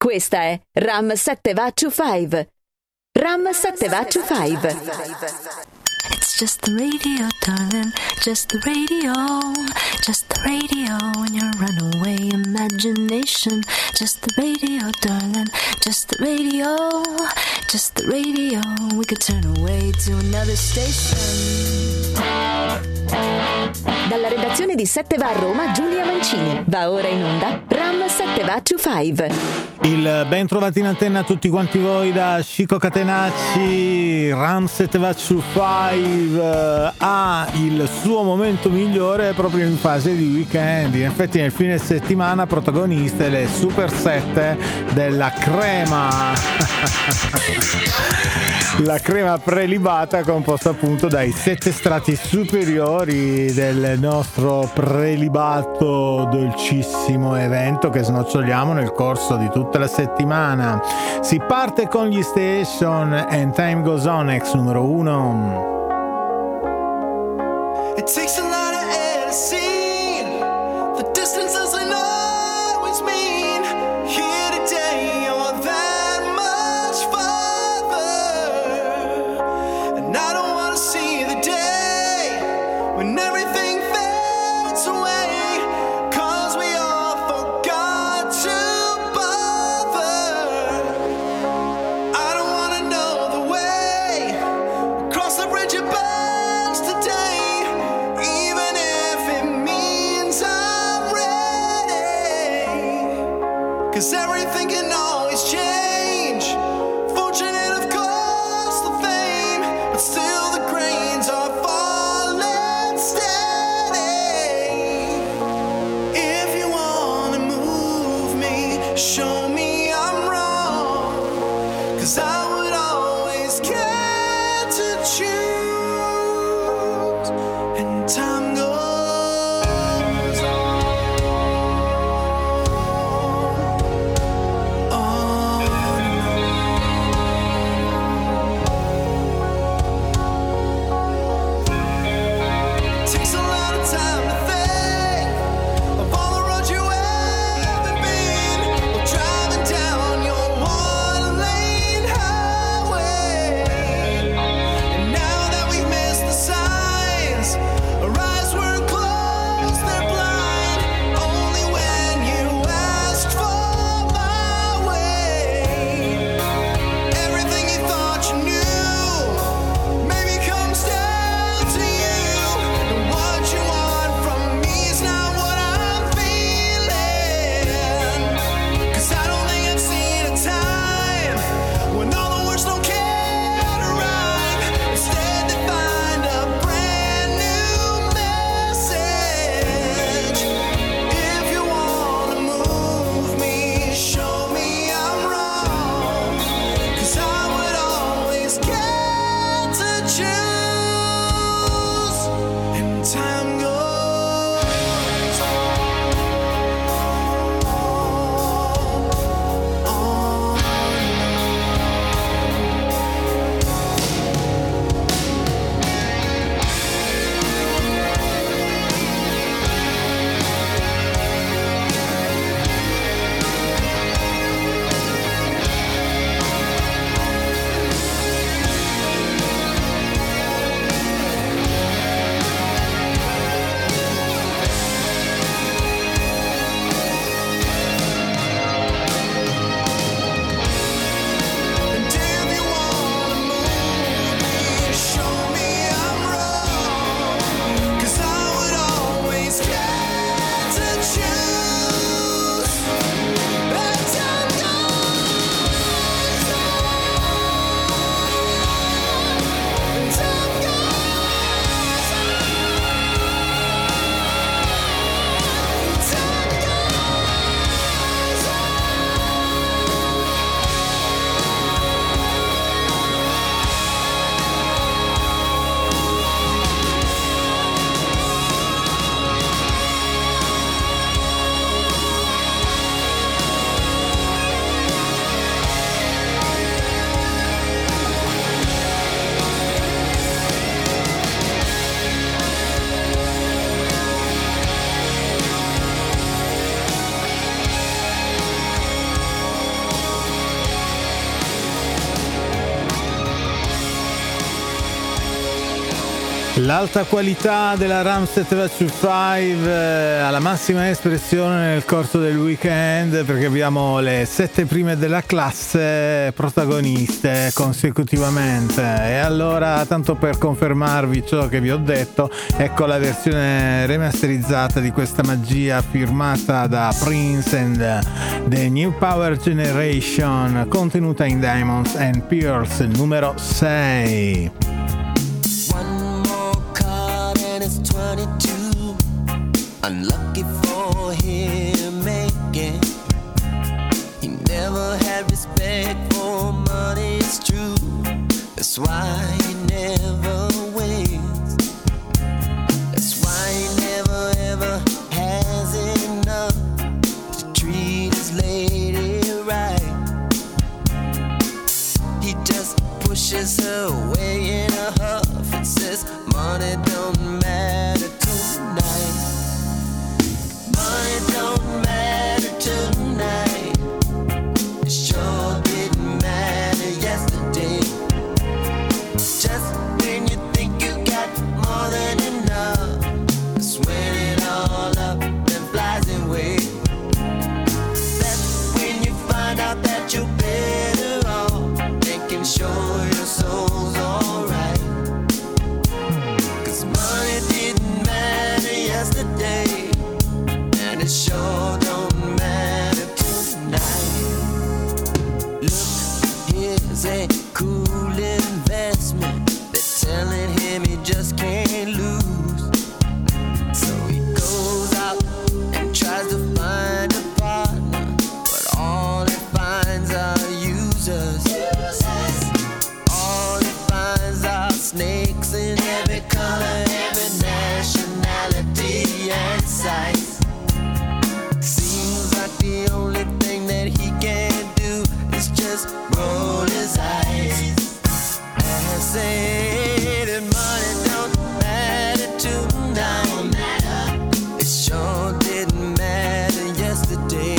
Questa è Ram 725. Ram 725. It's just the radio, darling, just the radio, just the radio in your runaway imagination. Just the radio, darling, just the radio, just the radio. We could turn away to another station. Dalla redazione di 7 va a Roma, Giulia Mancini. Va ora in onda Ram 725. Il ben trovati in antenna a tutti quanti voi da Chico Catenacci. Ram 725 ha il suo momento migliore proprio in fase di weekend. In effetti nel fine settimana protagoniste le Super 7 della crema. La crema prelibata composta appunto dai 7 strati superiori del nostro prelibato dolcissimo evento che snoccioliamo nel corso di tutta la settimana. Si parte con gli Station and Time Goes On, ex numero 1. It takes a lot of air to see the distance doesn't always mean here today you're that much farther, and I don't want to see the day when everything fades away, 'cause we all forgot to bother. I don't want to know the way across the bridge it burns today, even if it means I'm ready, 'cause everything can always change. Fortunate of course the fame, but still the grains are falling steady. If you wanna move me, show me I'm wrong, 'cause I would always care to choose, and time goes on and on. Takes a lot of time to think of all the roads you haven't been, or driving down your one-lane highway. L'alta qualità della Ram 725 alla massima espressione nel corso del weekend, perché abbiamo le 7 prime della classe protagoniste consecutivamente. E allora, tanto per confermarvi ciò che vi ho detto, ecco la versione remasterizzata di questa magia firmata da Prince and the New Power Generation, contenuta in Diamonds and Pearls numero 6. It's 22, unlucky for him again. He never had respect for money, it's true. That's why he never wins. That's why he never ever has enough to treat his lady right. He just pushes her away in a huff and says, money don't matter tonight. Money don't matter tonight. It sure didn't matter yesterday. Just when you think you got more than enough, that's when it all up and flies away. That's when you find out that you're better off making sure your soul's alright. Money didn't matter yesterday, and it sure don't matter tonight. Look, here's a cool investment. They're telling him he just can't lose. So he goes out and tries to find a partner, but all he finds are users. All he finds are snakes in every color, every nationality and size. Seems like the only thing that he can do is just roll his eyes and say that money don't matter tonight. It sure didn't matter yesterday.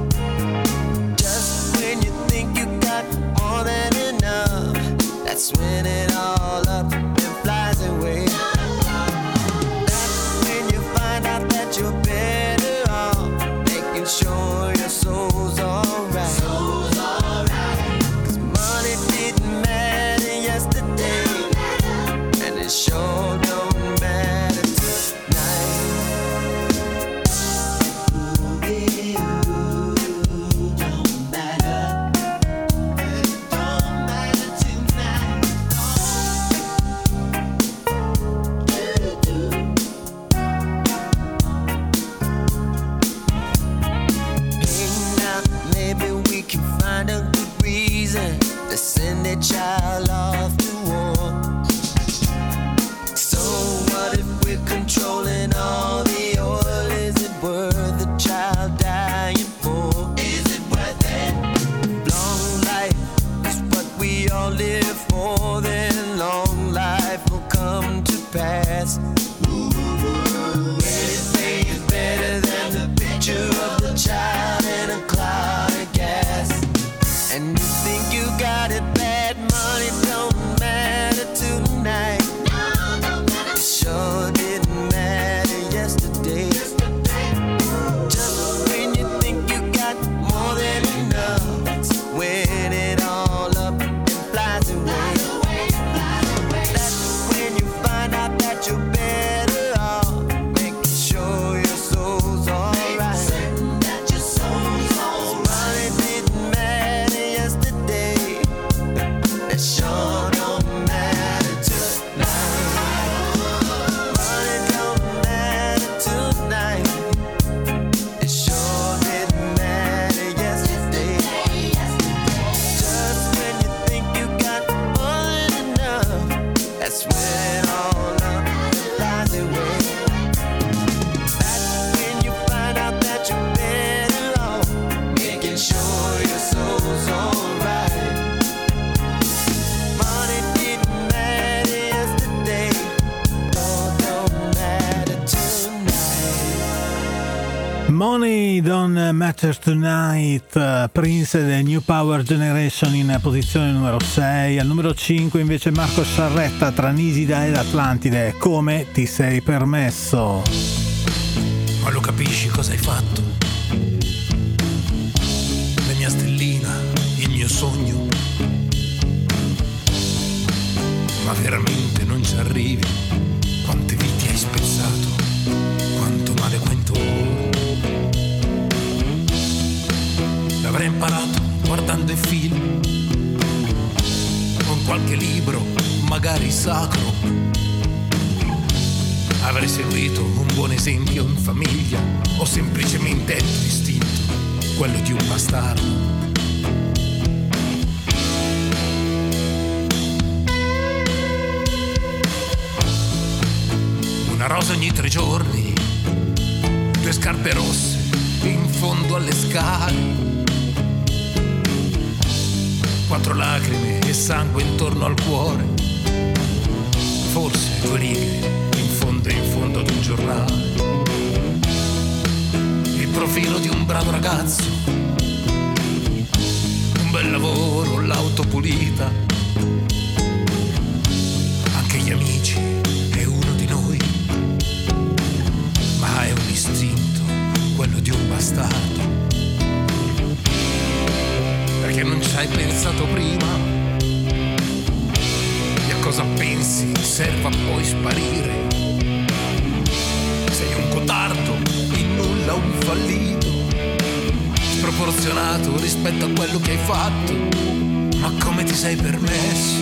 Just when you think you got more than enough, that's when it all up and flies away. That's when you find out that you're better off making sure your soul's alright. Cause money didn't matter yesterday, and it sure don't matter tonight. Ooh, don't matter. It don't matter tonight. Hey, now maybe we can find a good reason to send a child off to war. So what if we're controlling all the oil? Is it worth the child dying for? Is it worth it? Long life is what we all live for, then long life will come to pass. Anything is better than the picture of the child in a cloud of gas. And you think you got it bad, money Money Don't Matter Tonight, Prince e The New Power Generation in posizione numero 6. Al numero 5 invece Marco Sciarretta tra Nisida ed Atlantide, Come ti sei permesso. Ma lo capisci cosa hai fatto? La mia stellina, il mio sogno. Ma veramente non ci arrivi? Quante vite hai spezzato? Quanto male, quanto l'avrei imparato guardando i film, con qualche libro, magari sacro. Avrei seguito un buon esempio in famiglia, o semplicemente il tuo istinto, quello di un bastardo. Una rosa ogni 3 giorni, 2 scarpe rosse in fondo alle scale, 4 lacrime e sangue intorno al cuore, forse 2 righe in fondo ad un giornale, il profilo di un bravo ragazzo, un bel lavoro, l'auto pulita, anche gli amici e uno di noi, ma è un istinto, quello di un bastardo. Perché non ci hai pensato prima? E a cosa pensi serva poi sparire? Sei un codardo, in nulla un fallito, sproporzionato rispetto a quello che hai fatto. Ma come ti sei permesso?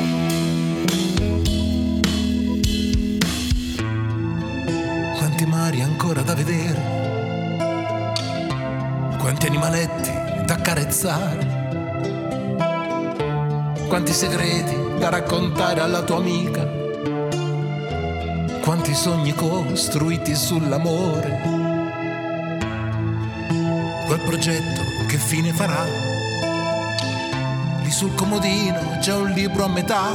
Quanti mari ancora da vedere, quanti animaletti da accarezzare, quanti segreti da raccontare alla tua amica, quanti sogni costruiti sull'amore. Quel progetto che fine farà? Lì sul comodino c'è un libro a metà,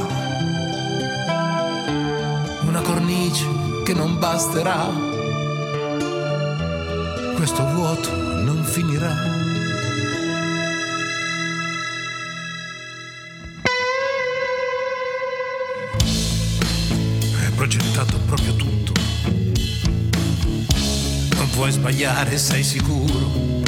una cornice che non basterà. Questo vuoto non finirà. Progettato proprio tutto, non puoi sbagliare, sei sicuro.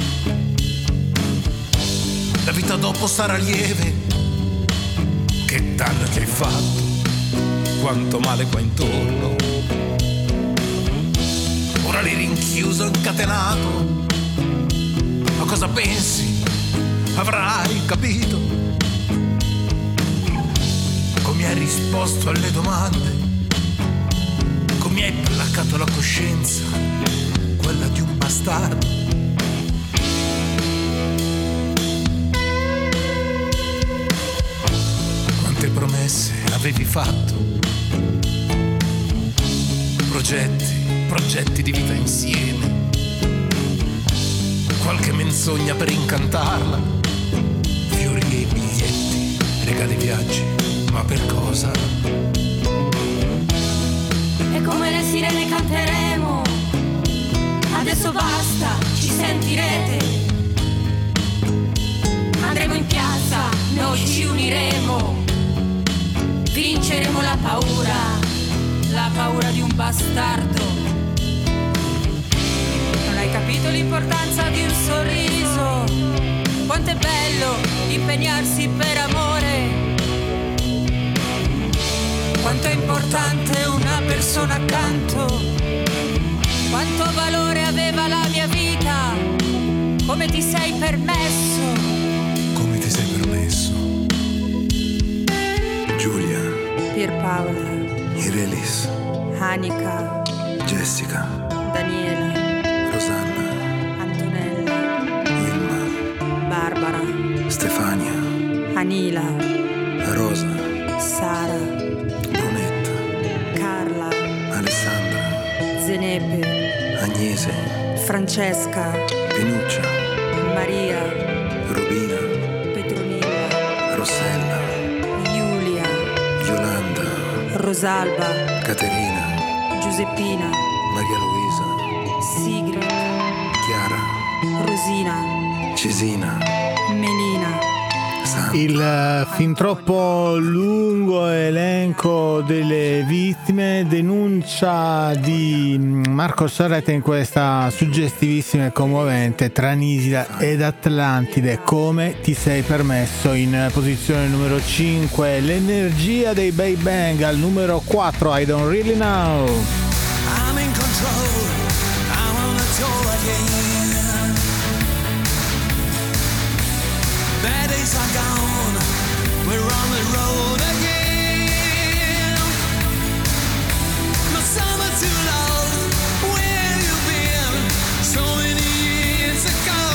La vita dopo sarà lieve, che danno che hai fatto, quanto male qua intorno. Ora l'hai rinchiuso, incatenato, ma cosa pensi? Avrai capito? Come hai risposto alle domande? Mi hai placato la coscienza, quella di un bastardo. Quante promesse avevi fatto, progetti di vita insieme, qualche menzogna per incantarla, fiori e biglietti, regali, viaggi, ma per cosa? Come le sirene canteremo, adesso basta, ci sentirete. Andremo in piazza, noi ci uniremo, vinceremo la paura di un bastardo. Non hai capito l'importanza di un sorriso, quanto è bello impegnarsi per amore. Quanto è importante una persona accanto, quanto valore aveva la mia vita, come ti sei permesso. Come ti sei permesso? Giulia, Pierpaola, Irelis, Anica, Jessica, Daniela, Rosanna, Antonella, Ilma, Barbara, Stefania, Anila, Rosa, Sara, Brunetta, Carla, Alessandra, Zenepe, Agnese, Francesca, Pinuccia, Maria, Rubina, Petronilla, Rossella, Giulia, Yolanda, Rosalba, Caterina, Giuseppina, Maria Luisa, Sigrid, Chiara, Cesina. Melina. Il fin troppo lungo elenco delle vittime, denuncia di Marco Sarretta in questa suggestivissima e commovente Tra Nisida ed Atlantide. Come ti sei permesso? In posizione numero 5 l'energia dei Big Bang, al numero 4 I Don't Really Know. I'm in control, I'm on the tour again. Bad days are gone, we're on the road again. My summer too long, where have you been? So many years ago.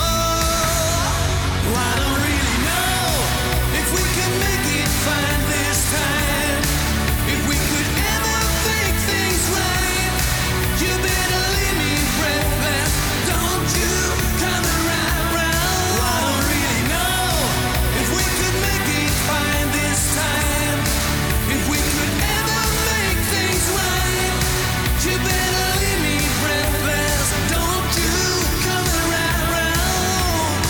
I don't really know if we can make it fine this time. If we could ever make things right, you better leave me breathless. Don't you come around. I don't really know if we could make it fine this time. If we could ever make things right, you better leave me breathless. Don't you come around.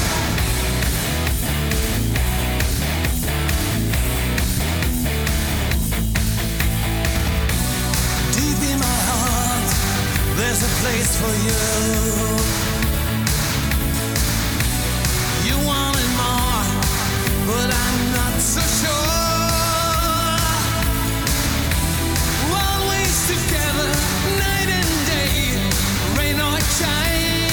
Deep in my heart, there's a place for you. You wanted more, but I'm not so sure. Always together, night and day, rain or shine.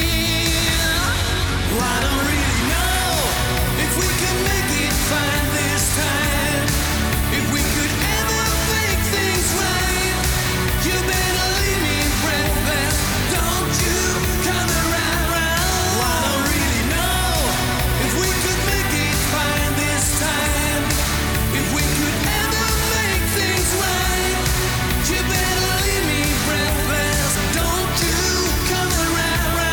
I don't really know if we can make it fine this time. If we could ever make things right, you better leave me breathless. Don't you come around. I don't really know if we could make it fine this time. If we could ever make things right, you better leave me breathless. Don't you come around.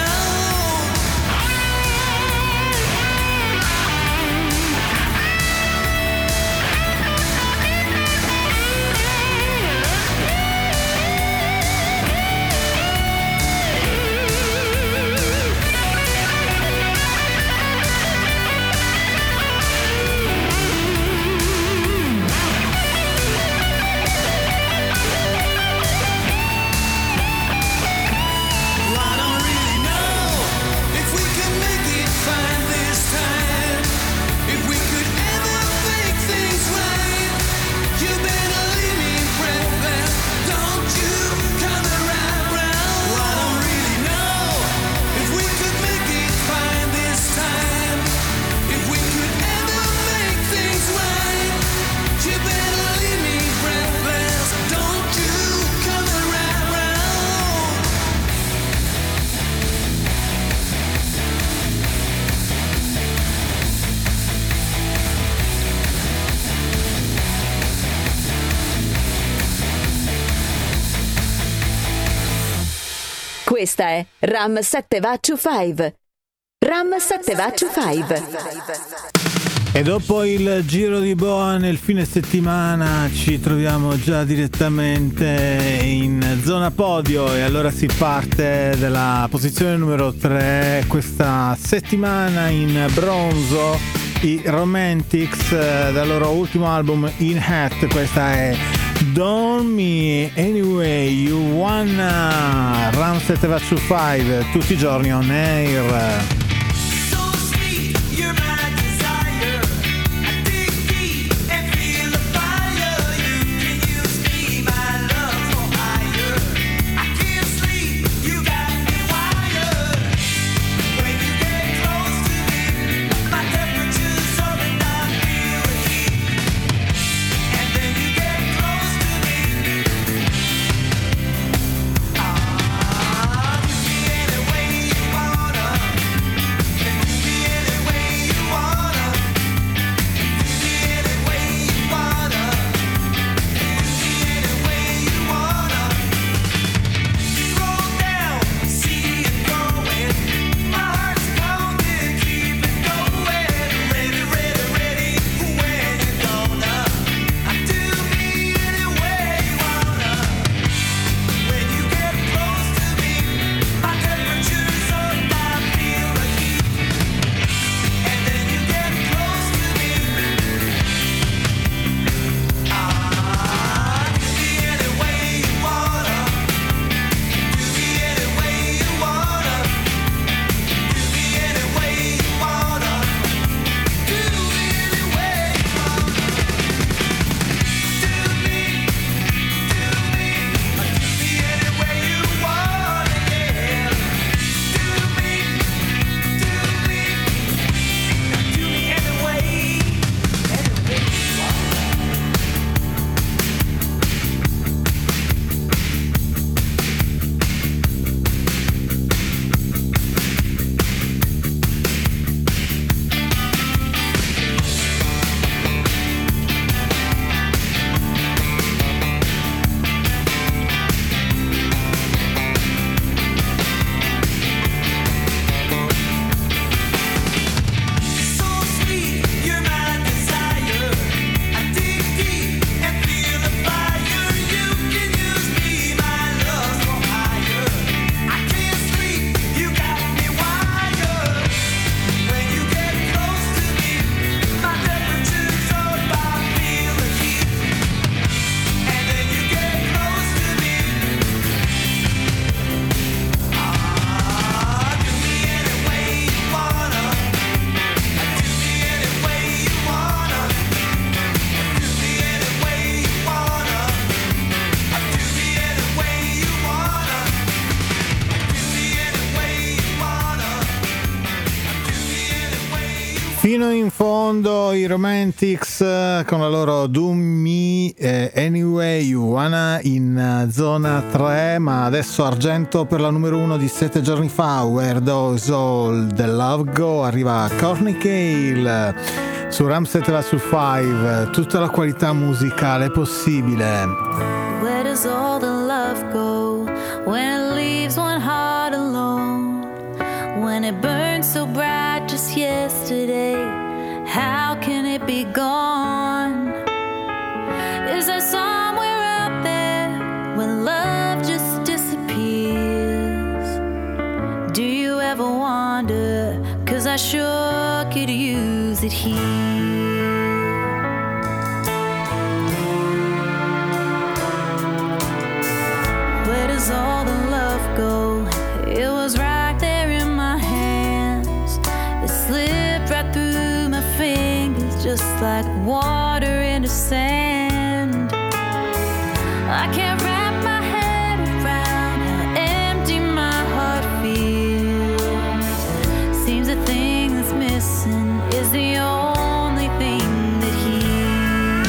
I don't really know if we can make it fine this time. If we could ever make things right, you better leave me breathless. Don't you come around. I don't really know if we could make it fine this time. If we could ever make things right, you better leave me breathless. Don't you come around. Questa è Ram 7 va to 5. Ram 7 va to 5. E dopo il giro di boa nel fine settimana ci troviamo già direttamente in zona podio, e allora si parte dalla posizione numero 3 questa settimana. In bronzo i Romantics dal loro ultimo album In Hat. Questa è Don't Me Anyway You Wanna. Ram 7 va to 5 tutti i giorni on air. So sweet, you're my desire. I dig deep and feel the fire. You can use me, my love for higher. I can't sleep, you got me wired. When you get close to me, my temperature's up and I feel the heat. And then you get close to me. You me any way you wanna. Fino in fondo i Romantics con la loro Do Me Anyway You Wanna in zona 3, ma adesso argento per la numero 1 di 7 giorni fa, Where Does All The Love Go, arriva Courtney Cale su Ram 7 su 5, tutta la qualità musicale possibile. Where does all the love go when it leaves one heart alone? When it burned so bright just yesterday, how can it be gone? Is there somewhere out there where love just disappears? Do you ever wonder? 'Cause I sure could use it here. Where does all the love go? It was right there in my hands. It slipped right through my fingers, just like water into sand. I can't wrap my head around how empty my heart feels. Seems the thing that's missing is the only thing that heals.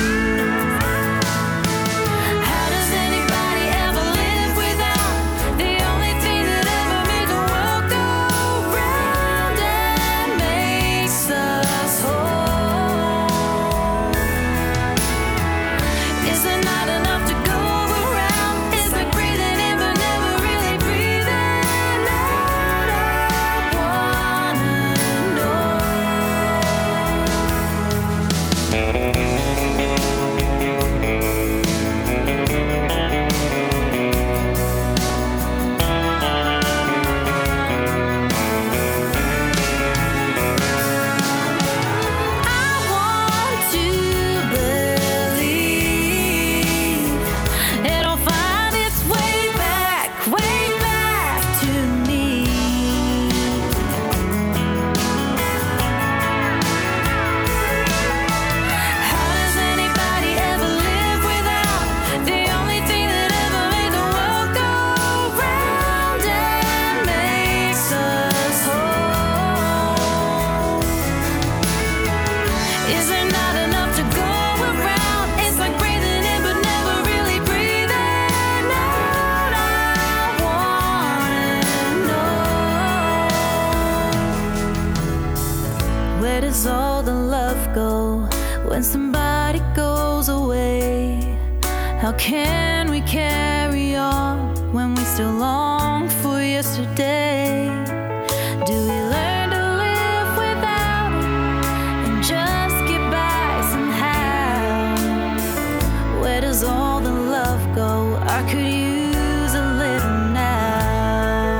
How does anybody ever live without the only thing that ever made the world go round and makes us whole? Is there not enough to go around? It's like breathing in but never really breathing out. I wanna know. I want to believe it'll find its way back to me. How does anybody ever live without the only thing that ever made the world go round and makes us whole? Is there not enough to go around? It's like breathing in but never really breathing out. I wanna know. Where does all the love go when somebody goes away? How can we carry on when we still long for yesterday? Do we learn to live without it and just get by somehow? Where does all the love go? I could use a little now.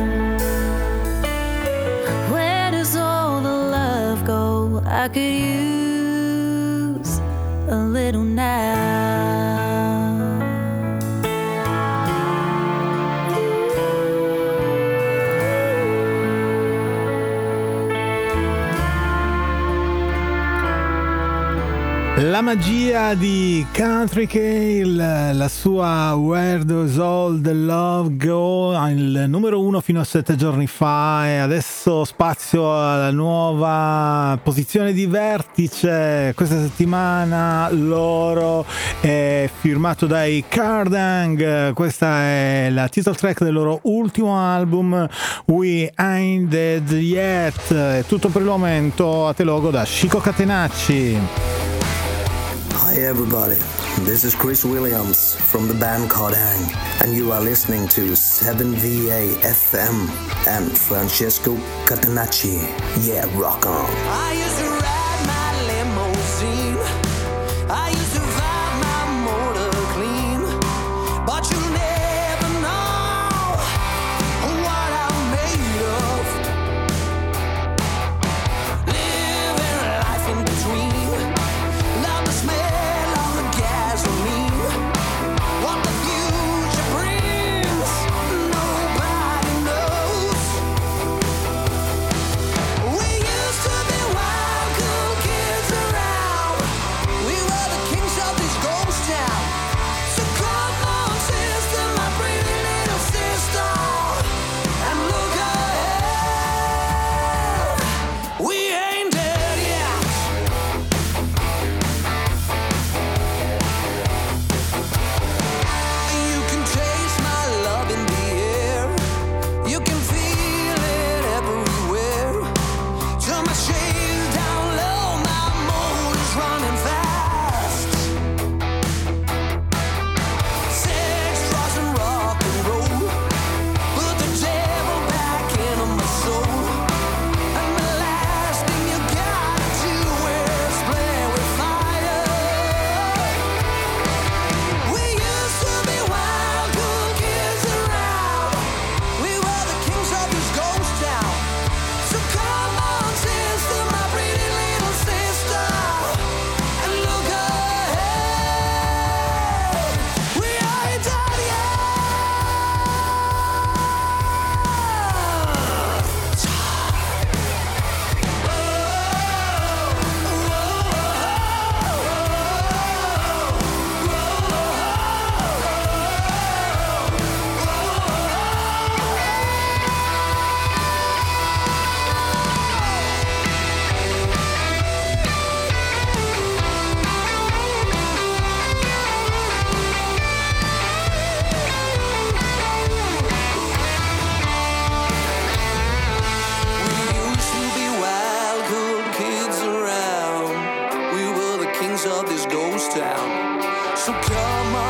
Where does all the love go? I could use a little now. La magia di Country Cale, la sua Where Does All The Love Go, il numero 1 fino a 7 giorni fa, e adesso spazio alla nuova posizione di vertice. Questa settimana loro è firmato dai Cardang, questa è la title track del loro ultimo album We Ain't Dead Yet. È tutto per il momento, a te logo da Chico Catenacci. Hi everybody, this is Chris Williams from the band Cardang, and you are listening to 7VA FM and Francesco Catenacci. Yeah, rock on. I used to ride my limousine. I used to ride my motor clean. But you never know what I'm made of. Living life in between. Love the smell of the gasoline. What the future brings, nobody knows. We used to be wild.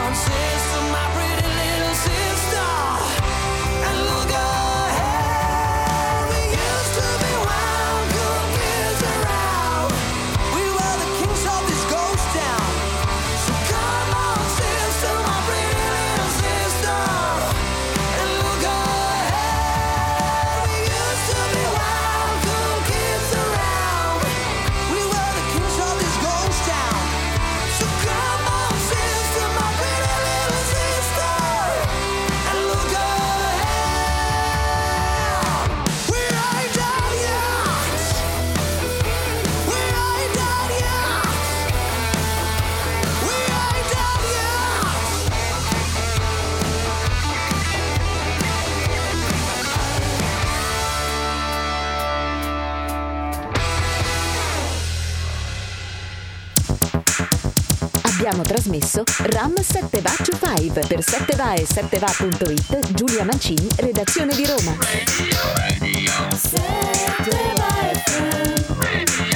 on, sister, my pretty little sister. And look ahead, we used to be wild, good kids around. We were the kings of this ghost town. So come on, sister, my pretty little sister. And look ahead, we used to be wild, good kids around. We were the kings of this ghost town. So come on, sister, my pretty little sister. And look ahead. We ain't done yet. We ain't done yet. We ain't done yet. Abbiamo trasmesso Ram 7 Va to 5 per 7va e 7va.it. Giulia Mancini, redazione di Roma. 7 va FM.